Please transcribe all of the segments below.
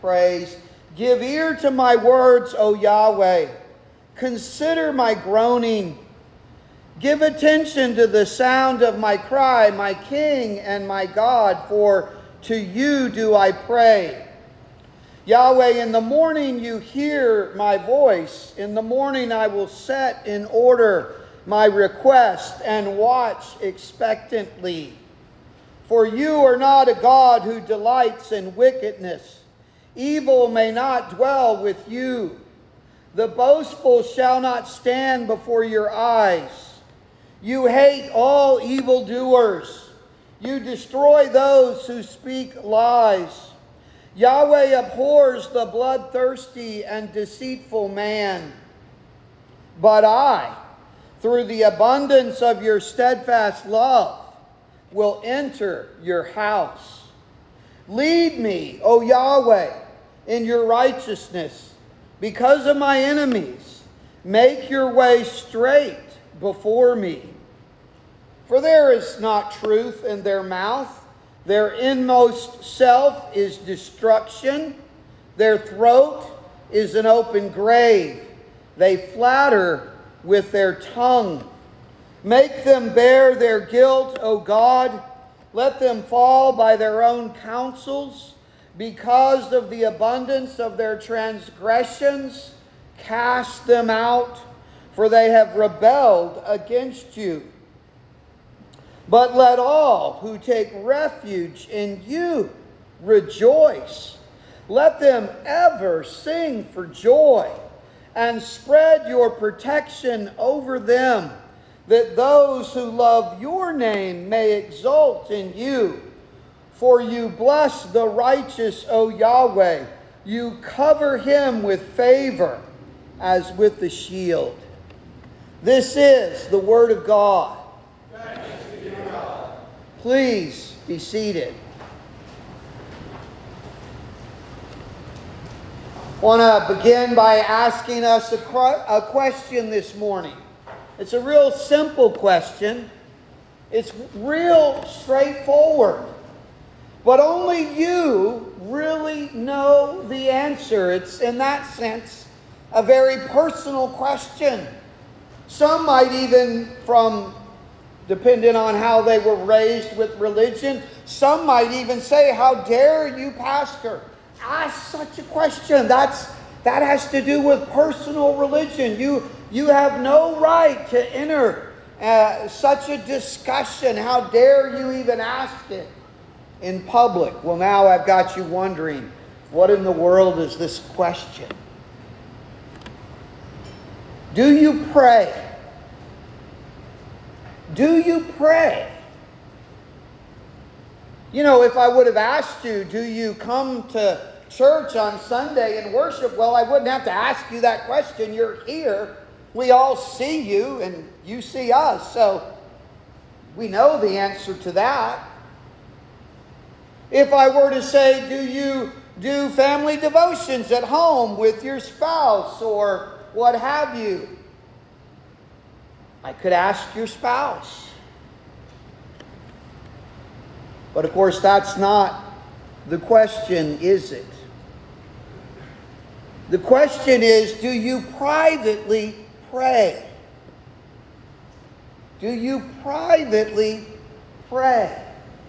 Praise. Give ear to my words, O Yahweh. Consider my groaning. Give attention to the sound of my cry, my King and my God, for to you do I pray. Yahweh, in the morning you hear my voice. In the morning I will set in order my request and watch expectantly. For you are not a God who delights in wickedness. Evil may not dwell with you. The boastful shall not stand before your eyes. You hate all evildoers. You destroy those who speak lies. Yahweh abhors the bloodthirsty and deceitful man. But I, through the abundance of your steadfast love, will enter your house. Lead me, O Yahweh, in your righteousness, because of my enemies. Make your way straight before me. For there is not truth in their mouth. Their inmost self is destruction. Their throat is an open grave. They flatter with their tongue. Make them bear their guilt, O God. Let them fall by their own counsels. Because of the abundance of their transgressions, cast them out, for they have rebelled against you. But let all who take refuge in you rejoice. Let them ever sing for joy, and spread your protection over them, that those who love your name may exult in you. For you bless the righteous, O Yahweh. You cover him with favor as with the shield. This is the word of God. Thanks be to God. Please be seated. I want to begin by asking us a question this morning. It's a real simple question. It's real straightforward. But only you really know the answer. It's, in that sense, a very personal question. Some might even, depending on how they were raised with religion, some might even say, how dare you, pastor, ask such a question? That has to do with personal religion. You have no right to enter such a discussion. How dare you even ask it in public? Well, now I've got you wondering, what in the world is this question? Do you pray? Do you pray? You know, if I would have asked you, do you come to church on Sunday and worship? Well, I wouldn't have to ask you that question. You're here. We all see you and you see us. So we know the answer to that. If I were to say, do you do family devotions at home with your spouse or what have you? I could ask your spouse. But of course, that's not the question, is it? The question is, do you privately pray? Do you privately pray?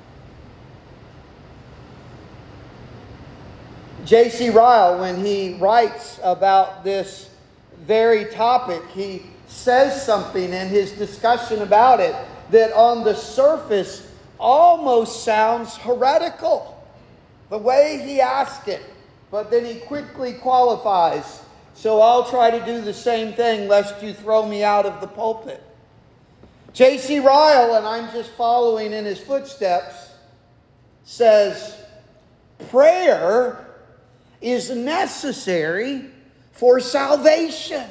J.C. Ryle, when he writes about this very topic, he says something in his discussion about it that on the surface almost sounds heretical, the way he asked it. But then he quickly qualifies, so I'll try to do the same thing lest you throw me out of the pulpit. J.C. Ryle, and I'm just following in his footsteps, says, prayer is necessary for salvation.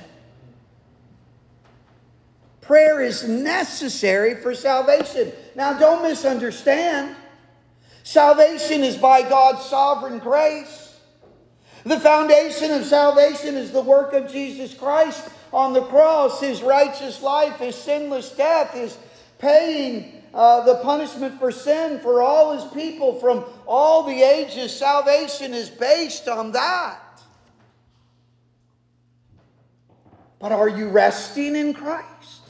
Prayer is necessary for salvation. Now, don't misunderstand. Salvation is by God's sovereign grace. The foundation of salvation is the work of Jesus Christ on the cross, his righteous life, his sinless death, his paying the punishment for sin for all His people from all the ages. Salvation is based on that. But are you resting in Christ?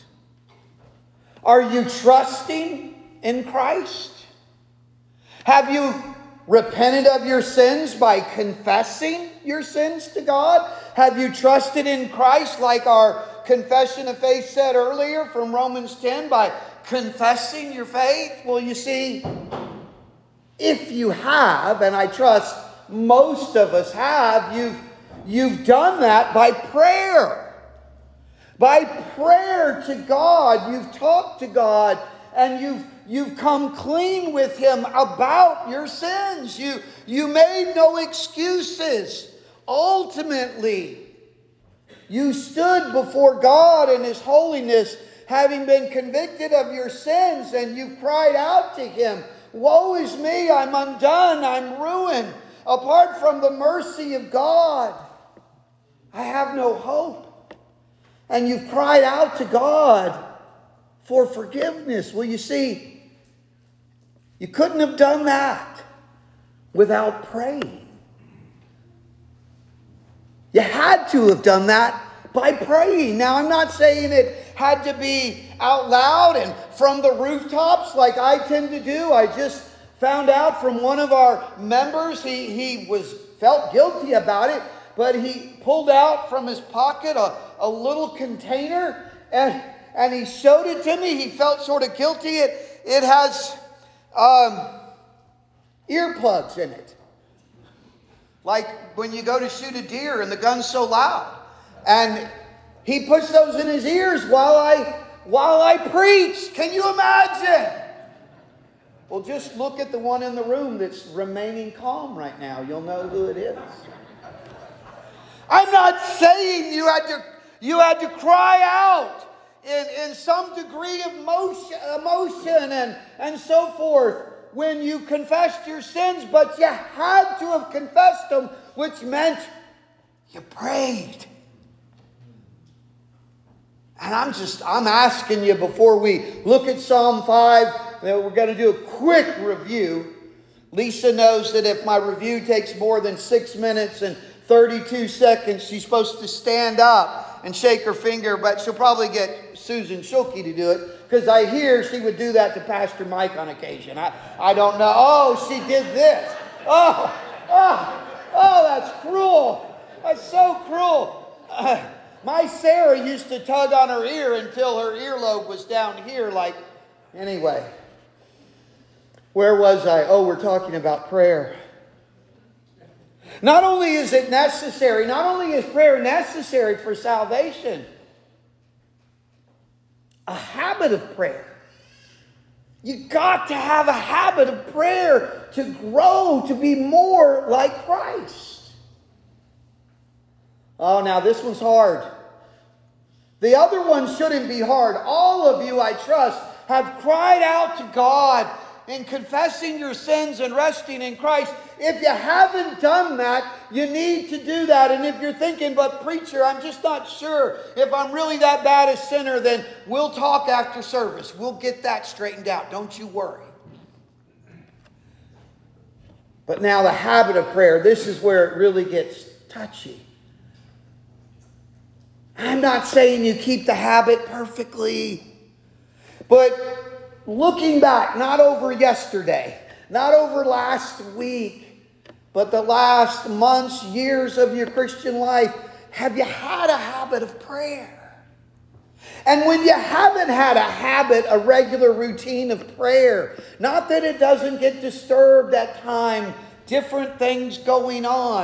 Are you trusting in Christ? Have you repented of your sins by confessing your sins to God? Have you trusted in Christ like our confession of faith said earlier from Romans 10 by confessing your faith? Well, you see, if you have, and I trust most of us have, you've done that by prayer. By prayer to God, you've talked to God and you've come clean with Him about your sins. You made no excuses. Ultimately, you stood before God in His holiness, having been convicted of your sins, and you cried out to Him, "Woe is me, I'm undone, I'm ruined. Apart from the mercy of God, I have no hope." And you've cried out to God for forgiveness. Well, you see, you couldn't have done that without praying. You had to have done that by praying. Now, I'm not saying it had to be out loud and from the rooftops like I tend to do. I just found out from one of our members, he felt guilty about it, but he pulled out from his pocket a little container and he showed it to me. He felt sort of guilty. It has earplugs in it. Like when you go to shoot a deer and the gun's so loud. And he puts those in his ears while I preach. Can you imagine? Well, just look at the one in the room that's remaining calm right now. You'll know who it is. I'm not saying you had to cry out in some degree of emotion and so forth when you confessed your sins, but you had to have confessed them, which meant you prayed. And I'm asking you before we look at Psalm 5, we're going to do a quick review. Lisa knows that if my review takes more than 6 minutes and 32 seconds, she's supposed to stand up and shake her finger, but she'll probably get Susan Schulke to do it, because I hear she would do that to Pastor Mike on occasion. I don't know. Oh, she did this. Oh, that's cruel. That's so cruel. My Sarah used to tug on her ear until her earlobe was down here. Anyway. Where was I? Oh, we're talking about prayer. Not only is it necessary, not only is prayer necessary for salvation, a habit of prayer. You got to have a habit of prayer to grow, to be more like Christ. Oh, now this one's hard. The other one shouldn't be hard. All of you, I trust, have cried out to God in confessing your sins and resting in Christ. If you haven't done that, you need to do that. And if you're thinking, but preacher, I'm just not sure if I'm really that bad a sinner, then we'll talk after service. We'll get that straightened out. Don't you worry. But now the habit of prayer, this is where it really gets touchy. I'm not saying you keep the habit perfectly, but looking back, not over yesterday, not over last week, but the last months, years of your Christian life, have you had a habit of prayer? And when you haven't had a habit, a regular routine of prayer, not that it doesn't get disturbed at times, different things going on.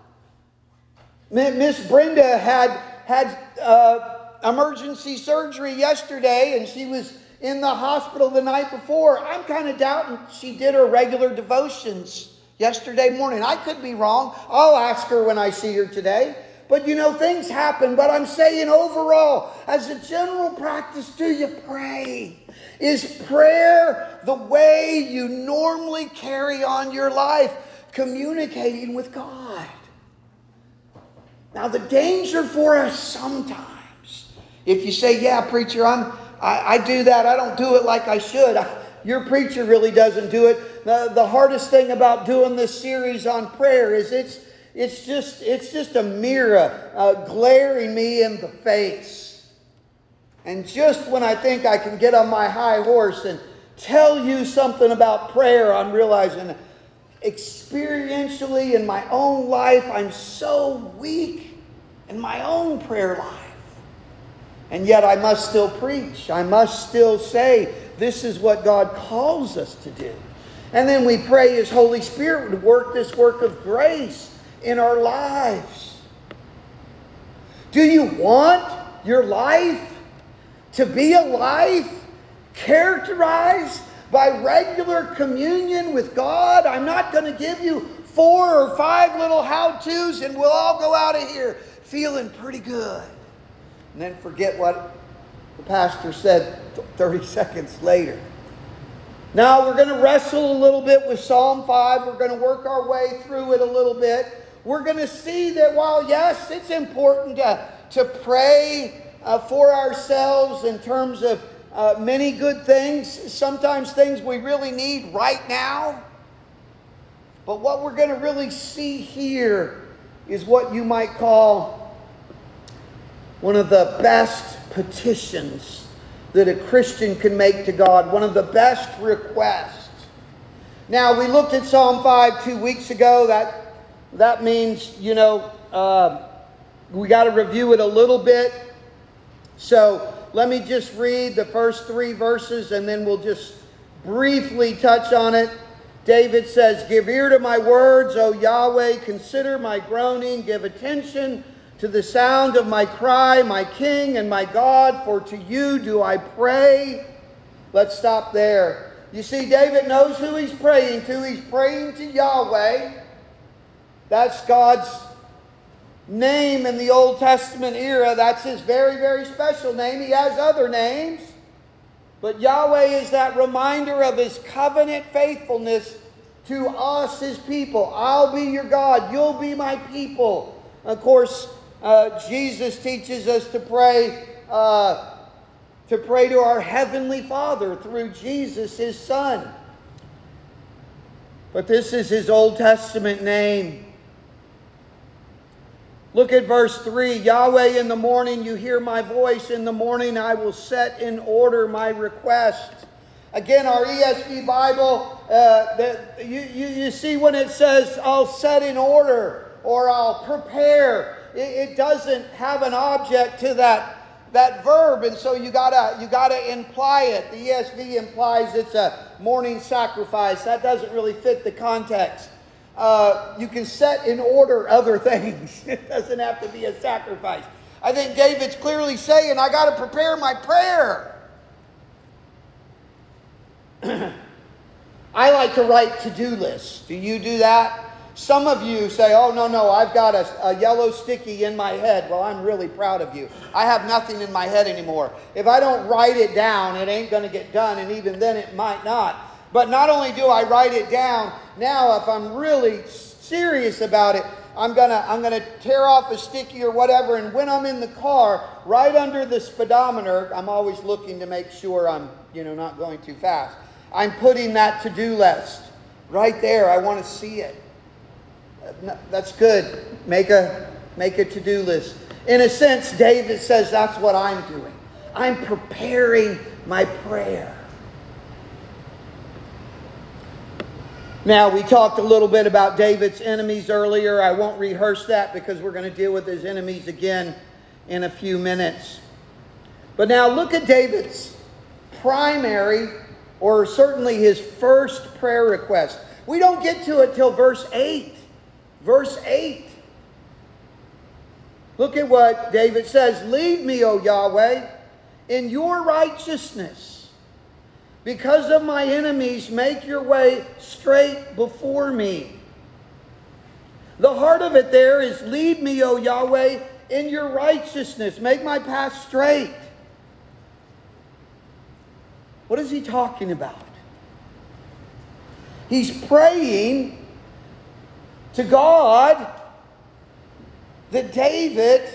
Miss Brenda had emergency surgery yesterday, and she was in the hospital the night before. I'm kind of doubting she did her regular devotions yesterday morning. I could be wrong. I'll ask her when I see her today. But things happen. But I'm saying overall, as a general practice, do you pray? Is prayer the way you normally carry on your life, communicating with God? Now, the danger for us sometimes, if you say, yeah, preacher, I do that. I don't do it like I should. your preacher really doesn't do it. The hardest thing about doing this series on prayer is it's just a mirror glaring me in the face. And just when I think I can get on my high horse and tell you something about prayer, I'm realizing experientially in my own life, I'm so weak in my own prayer life. And yet I must still preach. I must still say, this is what God calls us to do. And then we pray His Holy Spirit would work this work of grace in our lives. Do you want your life to be a life characterized by regular communion with God? I'm not going to give you 4 or 5 little how-tos and we'll all go out of here feeling pretty good. And then forget what the pastor said 30 seconds later. Now we're going to wrestle a little bit with Psalm 5. We're going to work our way through it a little bit. We're going to see that while, yes, it's important to pray for ourselves in terms of many good things, sometimes things we really need right now. But what we're going to really see here is what you might call one of the best petitions that a Christian can make to God. One of the best requests. Now, we looked at Psalm 5 2 weeks ago. That means, we got to review it a little bit. So, let me just read the first 3 verses and then we'll just briefly touch on it. David says, "Give ear to my words, O Yahweh. Consider my groaning. Give attention to the sound of my cry, my King and my God, for to you do I pray." Let's stop there. You see, David knows who he's praying to. He's praying to Yahweh. That's God's name in the Old Testament era. That's His very, very special name. He has other names. But Yahweh is that reminder of His covenant faithfulness to us, His people. I'll be your God. You'll be my people. Of course, Jesus teaches us to pray to our Heavenly Father through Jesus, His Son. But this is His Old Testament name. Look at verse 3. "Yahweh, in the morning you hear my voice. In the morning I will set in order my request." Again, our ESV Bible, you see when it says, "I'll set in order," or "I'll prepare," it doesn't have an object to that verb, and so you gotta imply it. The ESV implies it's a morning sacrifice. That doesn't really fit the context. You can set in order other things. It doesn't have to be a sacrifice. I think David's clearly saying, I got to prepare my prayer. I like to write to-do lists. Do you do that? Some of you say, "Oh, no, I've got a yellow sticky in my head." Well, I'm really proud of you. I have nothing in my head anymore. If I don't write it down, it ain't going to get done, and even then it might not. But not only do I write it down, now if I'm really serious about it, I'm gonna tear off a sticky or whatever, and when I'm in the car, right under the speedometer, I'm always looking to make sure I'm not going too fast. I'm putting that to-do list right there. I want to see it. That's good. Make a to-do list. In a sense, David says that's what I'm doing. I'm preparing my prayer. Now, we talked a little bit about David's enemies earlier. I won't rehearse that because we're going to deal with his enemies again in a few minutes. But now look at David's primary, or certainly his first prayer request. We don't get to it till verse 8. Verse 8. Look at what David says. "Lead me, O Yahweh, in your righteousness. Because of my enemies, make your way straight before me." The heart of it there is, lead me, O Yahweh, in your righteousness. Make my path straight. What is he talking about? He's praying to God that David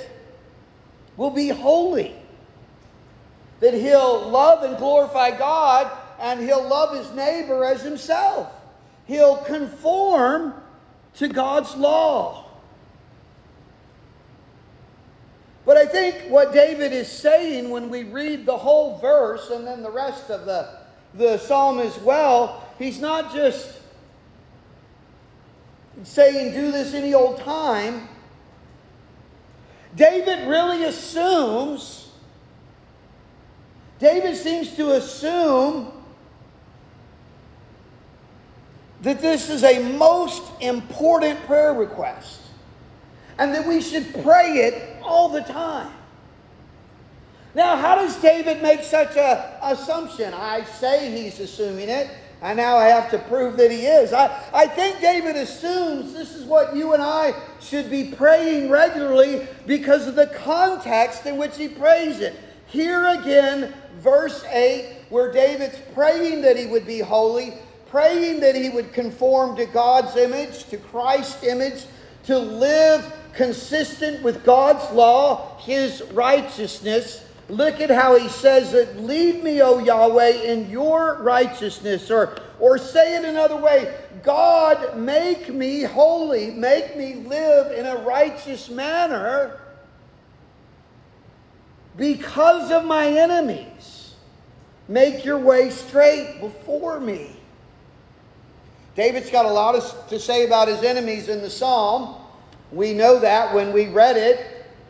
will be holy. That he'll love and glorify God and he'll love his neighbor as himself. He'll conform to God's law. But I think what David is saying when we read the whole verse and then the rest of the psalm as well, he's not just saying do this any old time. David seems to assume that this is a most important prayer request and that we should pray it all the time. Now, how does David make such an assumption? I say he's assuming it, and now I have to prove that he is. I think David assumes this is what you and I should be praying regularly because of the context in which he prays it. Here again, verse 8, where David's praying that he would be holy, praying that he would conform to God's image, to Christ's image, to live consistent with God's law, his righteousness. Look at how he says it, lead me, O Yahweh, in your righteousness. Or say it another way, God, make me holy, make me live in a righteous manner because of my enemies. Make your way straight before me. David's got a lot to say about his enemies in the psalm. We know that when we read it.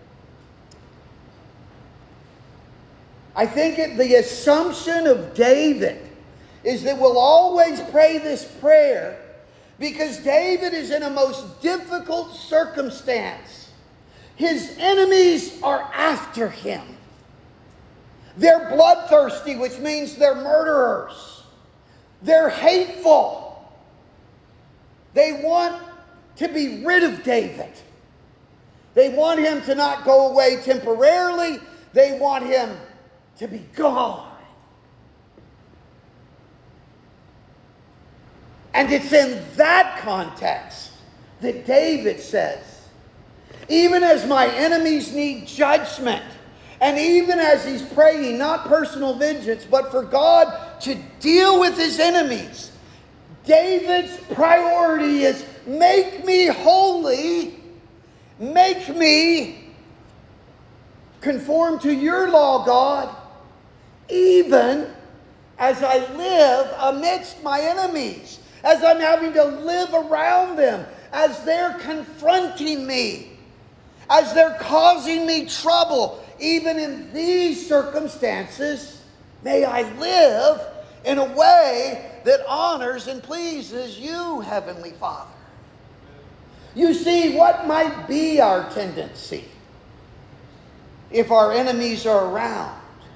I think the assumption of David is that we'll always pray this prayer because David is in a most difficult circumstance. His enemies are after him. They're bloodthirsty, which means they're murderers. They're hateful. They want to be rid of David. They want him to not go away temporarily. They want him to be gone. And it's in that context that David says, even as my enemies need judgment, and even as he's praying, not personal vengeance, but for God to deal with his enemies, David's priority is make me holy, make me conform to your law, God, even as I live amidst my enemies, as I'm having to live around them, as they're confronting me, as they're causing me trouble. Even in these circumstances, may I live in a way that honors and pleases you, Heavenly Father. You see, what might be our tendency if our enemies are around?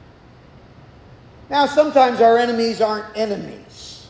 Now, sometimes our enemies aren't enemies.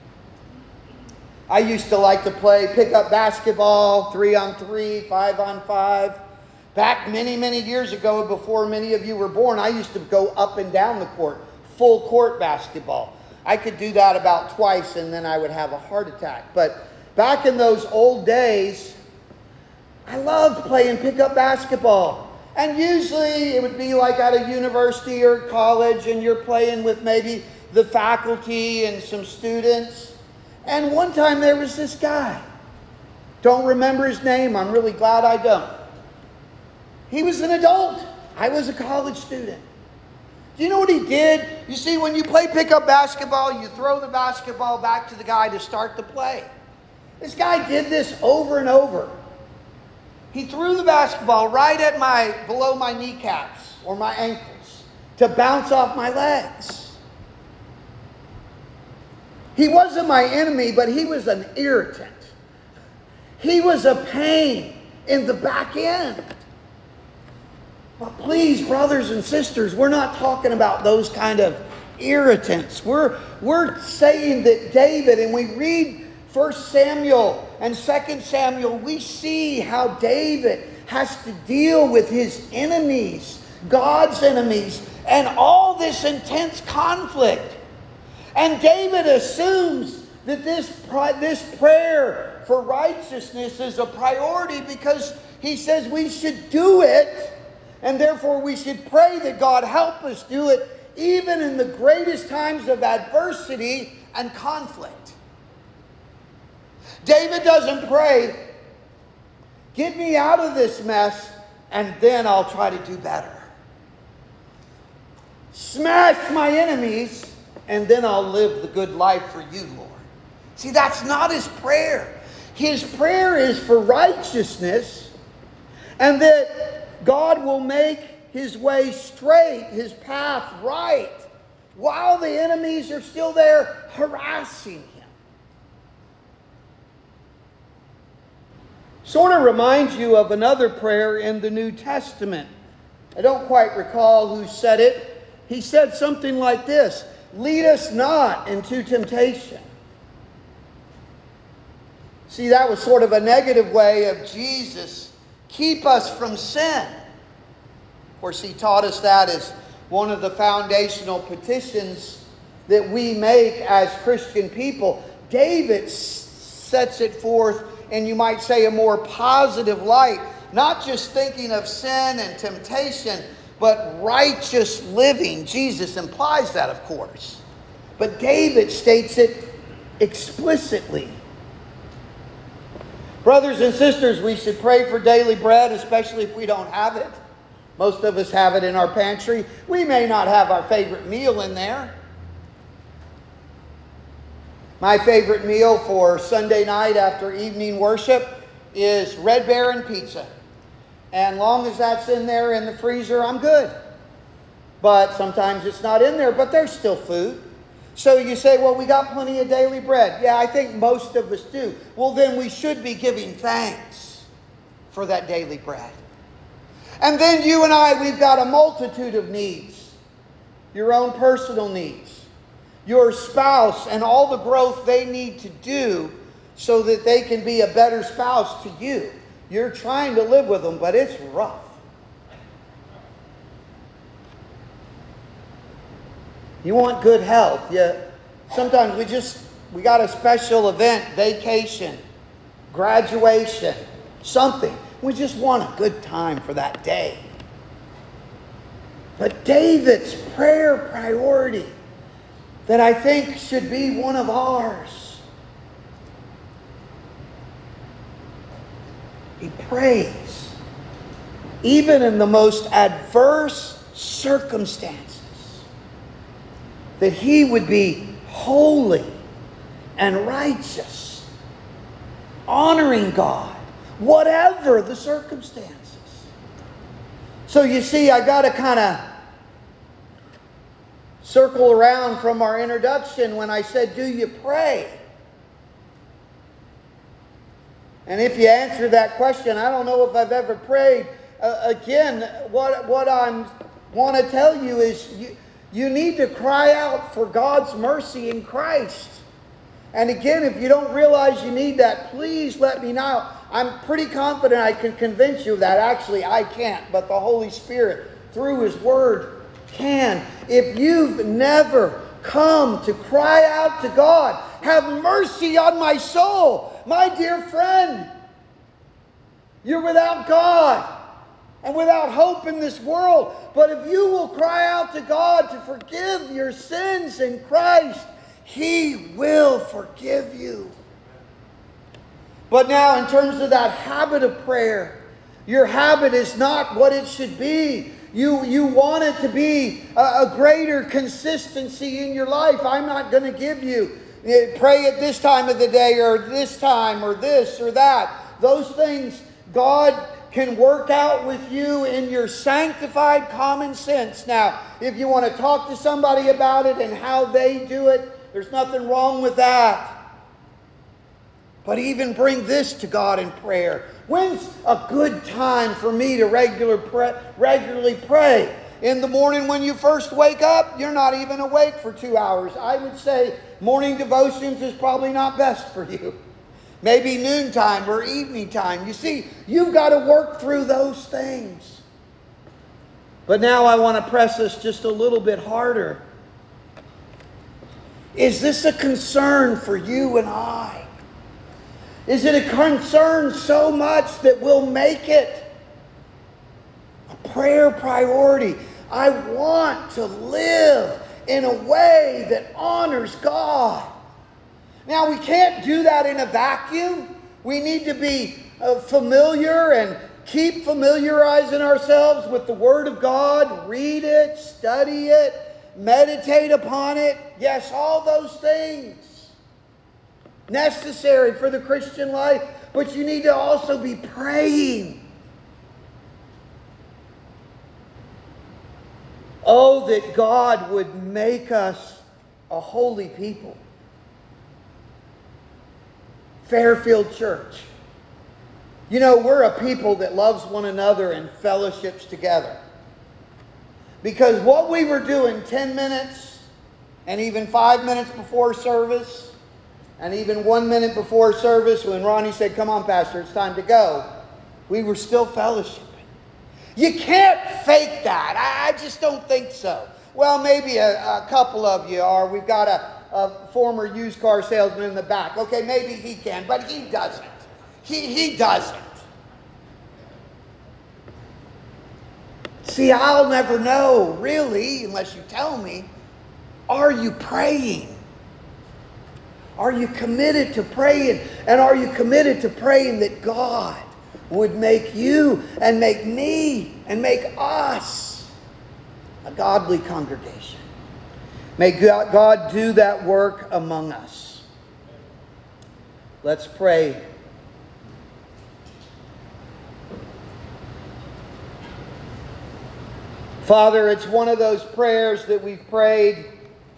I used to like to play pickup basketball, 3-on-3, 5-on-5. Back many, many years ago, before many of you were born, I used to go up and down the court, full court basketball. I could do that about twice and then I would have a heart attack. But back in those old days, I loved playing pickup basketball. And usually it would be like at a university or college and you're playing with maybe the faculty and some students. And one time there was this guy. Don't remember his name. I'm really glad I don't. He was an adult. I was a college student. Do you know what he did? You see, when you play pickup basketball, you throw the basketball back to the guy to start the play. This guy did this over and over. He threw the basketball right at below my kneecaps or my ankles to bounce off my legs. He wasn't my enemy, but he was an irritant. He was a pain in the back end. But please, brothers and sisters, we're not talking about those kind of irritants. We're saying that David, and we read 1 Samuel and 2 Samuel, we see how David has to deal with his enemies, God's enemies, and all this intense conflict. And David assumes that this prayer for righteousness is a priority because he says we should do it. And therefore we should pray that God help us do it even in the greatest times of adversity and conflict. David doesn't pray, get me out of this mess, and then I'll try to do better. Smash my enemies, and then I'll live the good life for you, Lord. See, that's not his prayer. His prayer is for righteousness, and that God will make his way straight, his path right, while the enemies are still there harassing him. Sort of reminds you of another prayer in the New Testament. I don't quite recall who said it. He said something like this: lead us not into temptation. See, that was sort of a negative way of Jesus. Keep us from sin. Of course, he taught us that as one of the foundational petitions that we make as Christian people. David sets it forth, and you might say a more positive light, not just thinking of sin and temptation, but righteous living. Jesus implies that, of course. But David states it explicitly. Brothers and sisters, we should pray for daily bread, especially if we don't have it. Most of us have it in our pantry. We may not have our favorite meal in there. My favorite meal for Sunday night after evening worship is Red Baron pizza. And long as that's in there in the freezer, I'm good. But sometimes it's not in there, but there's still food. So you say, well, we got plenty of daily bread. Yeah, I think most of us do. Well, then we should be giving thanks for that daily bread. And then you and I, we've got a multitude of needs. Your own personal needs. Your spouse and all the growth they need to do so that they can be a better spouse to you. You're trying to live with them, but it's rough. You want good health. Sometimes we got a special event, vacation, graduation, something. We just want a good time for that day. But David's prayer priority that I think should be one of ours. He prays, even in the most adverse circumstances, that he would be holy and righteous, honoring God, whatever the circumstances. So you see, I got to kind of circle around from our introduction when I said, do you pray? And if you answer that question, I don't know if I've ever prayed. Again, what I want to tell you is you need to cry out for God's mercy in Christ. And again, if you don't realize you need that, please let me know. I'm pretty confident I can convince you of that. Actually, I can't, but the Holy Spirit, through His Word, can. If you've never come to cry out to God, have mercy on my soul, my dear friend, you're without God and without hope in this world. But if you will cry out to God to forgive your sins in Christ, He will forgive you. But now, in terms of that habit of prayer, your habit is not what it should be. You want it to be a greater consistency in your life. I'm not going to give you pray at this time of the day or this time or this or that. Those things God can work out with you in your sanctified common sense. Now, if you want to talk to somebody about it and how they do it, there's nothing wrong with that. But even bring this to God in prayer. When's a good time for me to regularly pray? In the morning when you first wake up, you're not even awake for 2 hours. I would say morning devotions is probably not best for you. Maybe noontime or evening time. You see, you've got to work through those things. But now I want to press this just a little bit harder. Is this a concern for you and I? Is it a concern so much that we'll make it a prayer priority? I want to live in a way that honors God. Now, we can't do that in a vacuum. We need to be familiar and keep familiarizing ourselves with the Word of God. Read it, study it, meditate upon it. Yes, all those things necessary for the Christian life. But you need to also be praying. Oh, that God would make us a holy people. Fairfield Church. You know, we're a people that loves one another and fellowships together. Because what we were doing 10 minutes and even 5 minutes before service and even 1 minute before service when Ronnie said, "Come on, Pastor, it's time to go," we were still fellowshipping. You can't fake that. I just don't think so. Well, maybe a couple of you are. We've got a former used car salesman in the back. Okay, maybe he can, but he doesn't. He doesn't. See, I'll never know, really, unless you tell me. Are you praying? Are you committed to praying? And are you committed to praying that God would make you and make me and make us a godly congregation? May God do that work among us. Let's pray. Father, it's one of those prayers that we've prayed,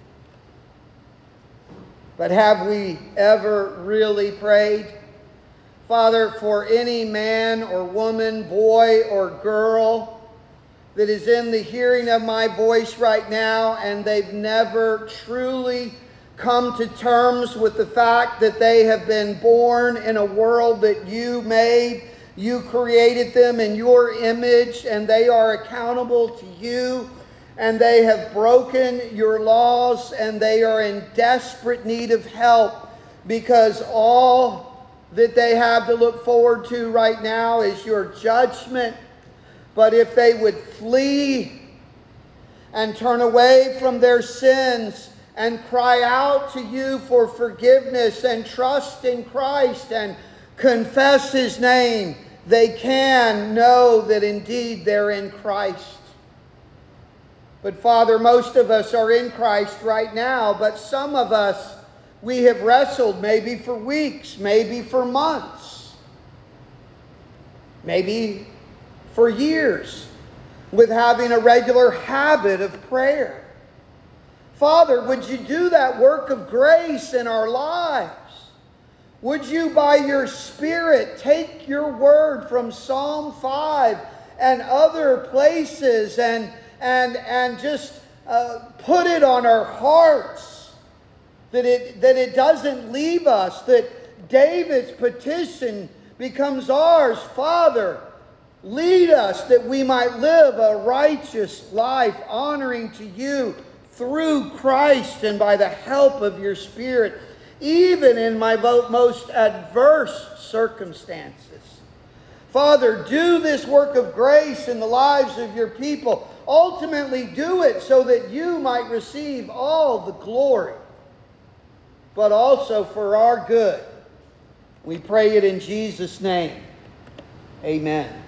but have we ever really prayed? Father, for any man or woman, boy or girl that is in the hearing of my voice right now and they've never truly come to terms with the fact that they have been born in a world that you made, you created them in your image, and they are accountable to you, and they have broken your laws, and they are in desperate need of help because all that they have to look forward to right now is your judgment. But if they would flee and turn away from their sins and cry out to you for forgiveness and trust in Christ and confess His name, they can know that indeed they're in Christ. But Father, most of us are in Christ right now, but some of us, we have wrestled maybe for weeks, maybe for months, maybe for years with having a regular habit of prayer. Father, would you do that work of grace in our lives? Would you, by your Spirit, take your word from Psalm 5 and other places and just put it on our hearts, that it doesn't leave us, that David's petition becomes ours. Father, lead us that we might live a righteous life, honoring to you through Christ and by the help of your Spirit, even in my most adverse circumstances. Father, do this work of grace in the lives of your people. Ultimately, do it so that you might receive all the glory, but also for our good. We pray it in Jesus' name. Amen.